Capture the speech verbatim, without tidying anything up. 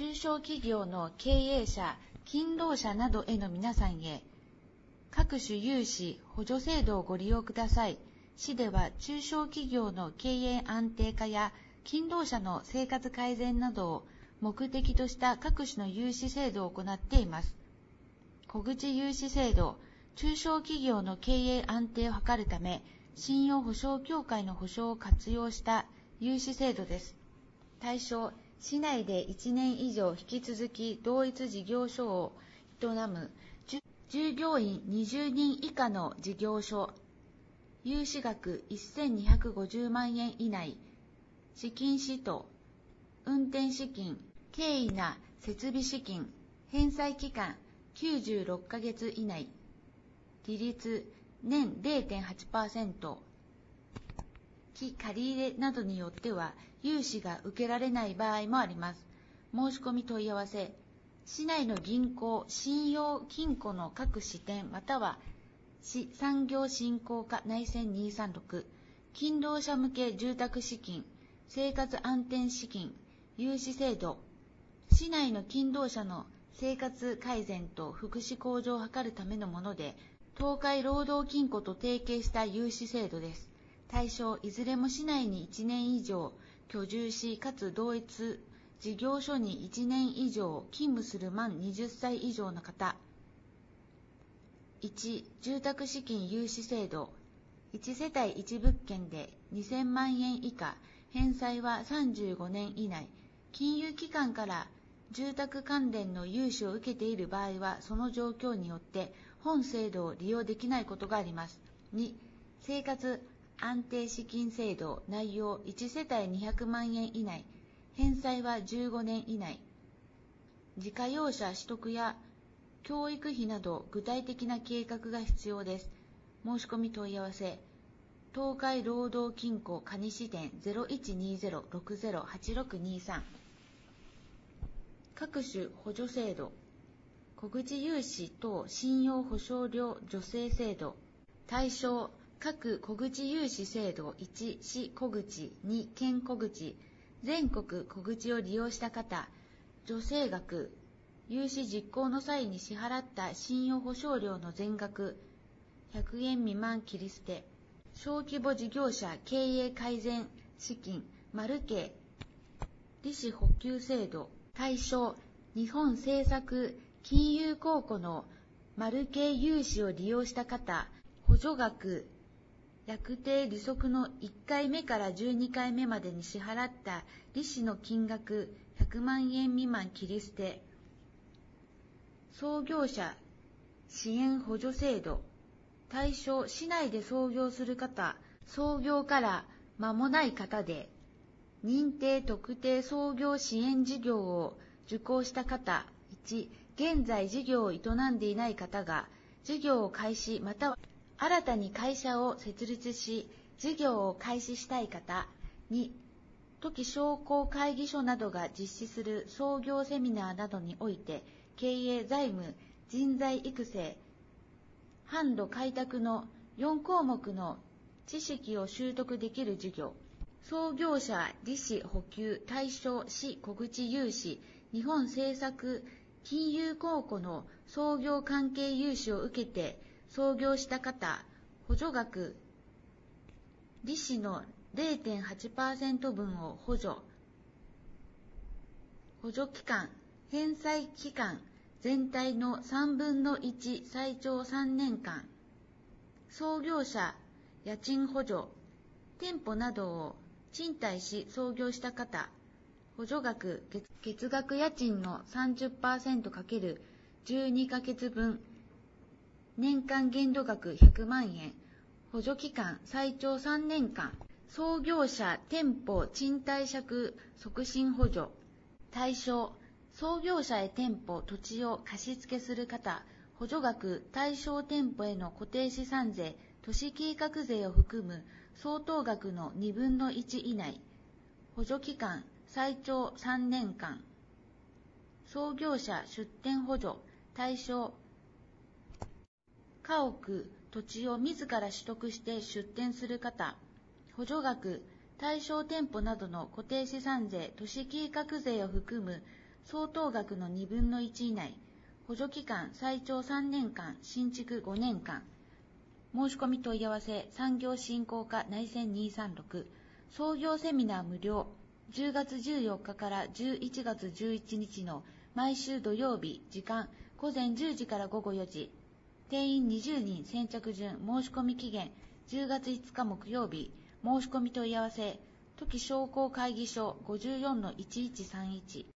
中小企業の経営者、勤労者などへの皆さんへ、各種融資、補助制度をご利用ください。市では中小企業の経営安定化や勤労者の生活改善などを目的とした各種の融資制度を行っています。小口融資制度、中小企業の経営安定を図るため、信用保証協会の保証を活用した融資制度です。対象、市内でいちねん以上引き続き同一事業所を営む従業員にじゅうにん以下の事業所、融資額せんにひゃくごじゅうまんえん以内、資金使途、運転資金、経緯な設備資金、返済期間きゅうじゅうろっかげつ以内、利率年 れいてんはちパーセント、期借入などによっては融資が受けられない場合もあります。申し込み問い合わせ、市内の銀行、信用金庫の各支店または市産業振興課内線にさんろく、勤労者向け住宅資金、生活安定資金、融資制度、市内の勤労者の生活改善と福祉向上を図るためのもので、東海労働金庫と提携した融資制度です。対象、いずれも市内にいちねん以上居住し、かつ同一事業所にいちねん以上勤務する満はたち以上の方。いち、住宅資金融資制度。いち世帯いち物件でにせんまんえん以下、返済はさんじゅうごねん以内、金融機関から住宅関連の融資を受けている場合は、その状況によって本制度を利用できないことがあります。に、生活安定資金制度。内容、いち世帯にひゃくまんえん以内、返済はじゅうごねん以内、自家用車取得や教育費など具体的な計画が必要です。申し込み問い合わせ、東海労働金庫蟹支店 ゼロいちにゼロ ろくゼロ はちろくにさん。各種補助制度、小口融資等信用保証料助成制度。対象、各小口融資制度。いち、市小口、に、県小口、全国小口を利用した方、助成額、融資実行の際に支払った信用保証料の全額ひゃくえん未満切り捨て、小規模事業者経営改善資金マルケ利子補給制度。対象、日本政策金融公庫のマルケ融資を利用した方、補助額、約定利息のいっかいめからじゅうにかいめまでに支払った利子の金額ひゃくまんえん未満切り捨て、創業者支援補助制度。対象、市内で創業する方、創業から間もない方で、認定特定創業支援事業を受講した方。いち、現在事業を営んでいない方が、事業を開始または新たに会社を設立し、事業を開始したい方。に、時商工会議所などが実施する創業セミナーなどにおいて、経営財務、人材育成、販路開拓のよん項目の知識を習得できる事業。創業者利子補給。対象、市小口融資、日本政策金融公庫の創業関係融資を受けて創業した方、補助額、利子の れいてんはちパーセント 分を補助。補助期間、返済期間全体のさんぶんのいち、最長さんねんかん。創業者家賃補助、店舗などを賃貸し創業した方、補助額、月、月額家賃の さんじゅっパーセントかけるじゅうにかげつぶん、年間限度額ひゃくまんえん、補助期間最長さんねんかん。創業者店舗賃貸借促進補助。対象、創業者へ店舗土地を貸付する方、補助額、対象店舗への固定資産税、都市計画税を含む相当額のにぶんのいち以内、補助期間最長さんねんかん。創業者出店補助。対象、家屋土地を自ら取得して出店する方、補助額、対象店舗などの固定資産税、都市計画税を含む相当額のにぶんのいち以内、補助期間最長さんねんかん、新築ごねんかん。申し込み問い合わせ、産業振興課内線にさんろく、創業セミナー無料、じゅうがつじゅうよっかからじゅういちがつじゅういちにちの毎週土曜日、時間ごぜんじゅうじからごごよじ、定員にじゅうにん、先着順、申し込み期限じゅうがついつか木曜日、申し込み問い合わせ、時商工会議所 ごじゅうよんのいちいちさんいち。